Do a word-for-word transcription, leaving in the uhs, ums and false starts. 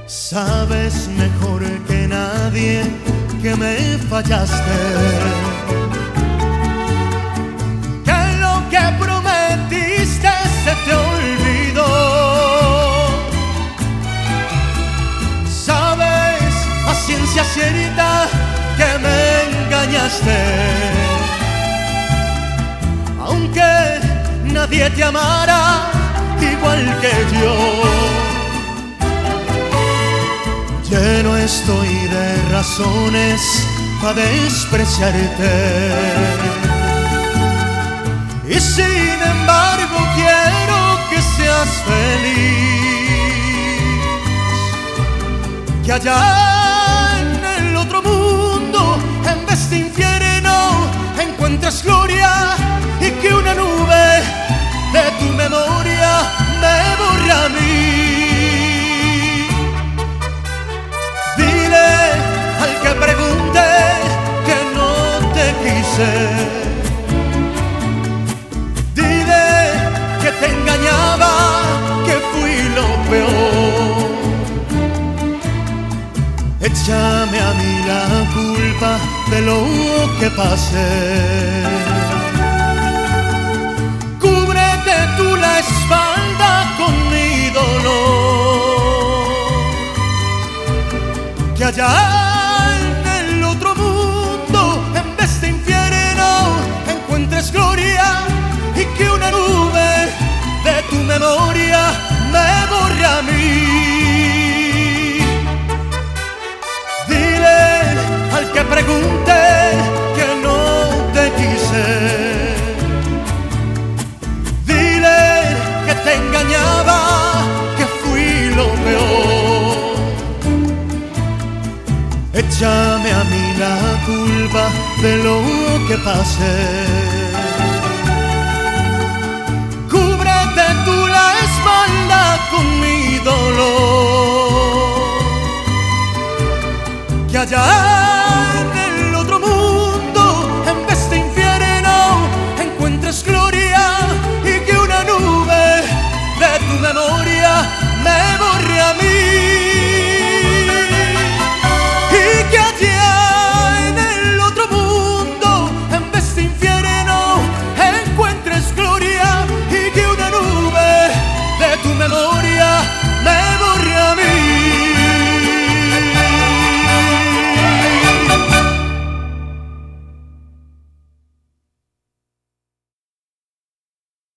Sabes mejor que nadie que me fallaste, que lo que prometiste se te olvidó. Sabes a ciencia cierta que me engañaste, aunque nadie te amara igual que yo. Lleno estoy de razones para despreciarte, y sin embargo quiero que seas feliz, que allá en el otro mundo, en vez de infierno, encuentres gloria, y que una nube de tu memoria me borra a mí. Al que pregunte que no te quise, dile que te engañaba, que fui lo peor. Échame a mí la culpa de lo que pasé. Cúbrete tú la espalda con mi dolor, que allá en el otro mundo, en vez de infierno, encuentres gloria, y que una nube de tu memoria me borre a mí. Dile al que pregunte que no te quise, dile que te engañaba, que fui lo peor. Échame a mí la culpa de lo que pasé. Cúbrete tú la espalda con mi dolor, que allá